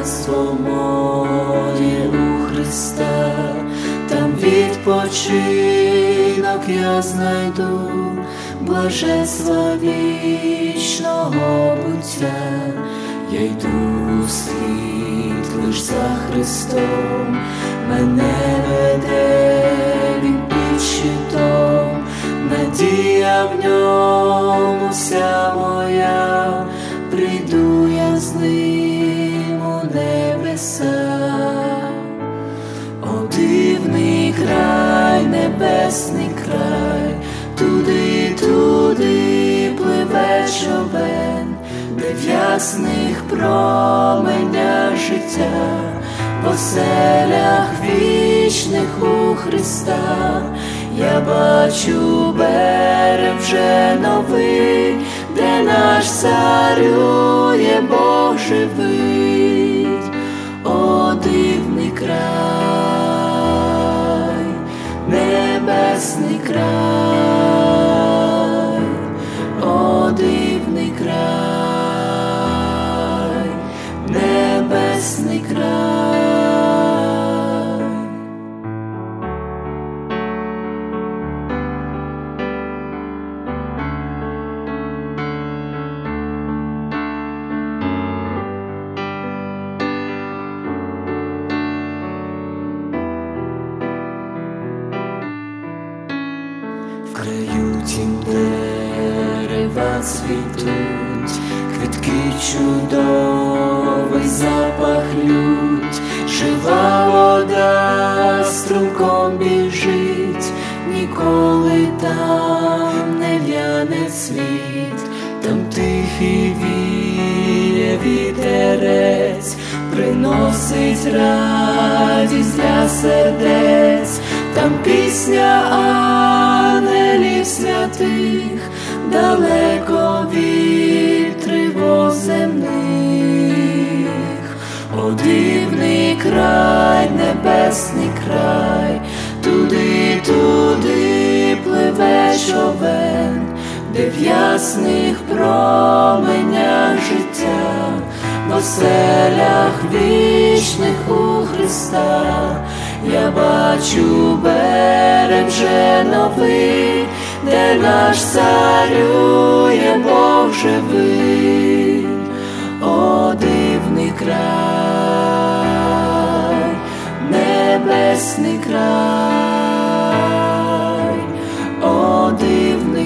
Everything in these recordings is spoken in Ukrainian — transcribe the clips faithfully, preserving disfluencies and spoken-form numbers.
багатство моє у Христа, там відпочинок я знайду, блаженства вічного буття. Я йду вслід лиш за Христом, мене веде Він під щитом, надія в ньому вся моя, прийду я з ним у небеса. О, дивний край, небесний край, туди, туди пливе човен, де в ясних променях життя, в оселях вічних у Христа. Я бачу берег вже новий, де наш царює Бог живий. О, дивний край, небесний край, о, дивний край, небесний край. В краю тім дерева цвітуть, квітки чудовий запах лють, жива вода струмком біжить, ніколи там не в'яне цвіт, там тихий віє вітерець, приносить радість для сердець, там пісня ангелів святих, далеко від тривог земних. О, дивний край, небесний край, туди, туди пливе човен, де в ясних променях життя, в оселях вічних у Христа. Я бачу берег вже новий, де наш царює Бог живий. О, дивний край, небесний край, о, дивний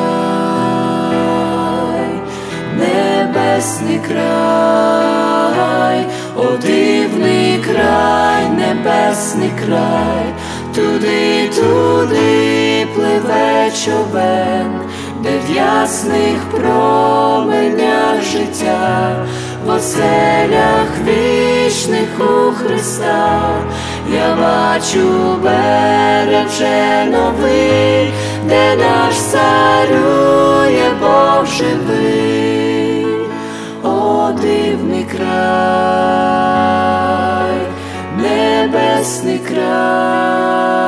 край, небесний край, о, дивний край, небесний край, туди, туди пливе човен, де в ясних променях життя, в оселях вічних у Христа. Я бачу берег вже новий, де наш царює Бог живий. О, дивний край, небесний край, о, дивний край, небесний край, о, дивний край, небесний край, туди, туди пливе човен, де в ясних променях життя, в оселях вічних у Христа. Я бачу берег вже новий, де наш царює Бог живий. О, дивний край, небесний край, о, дивний край,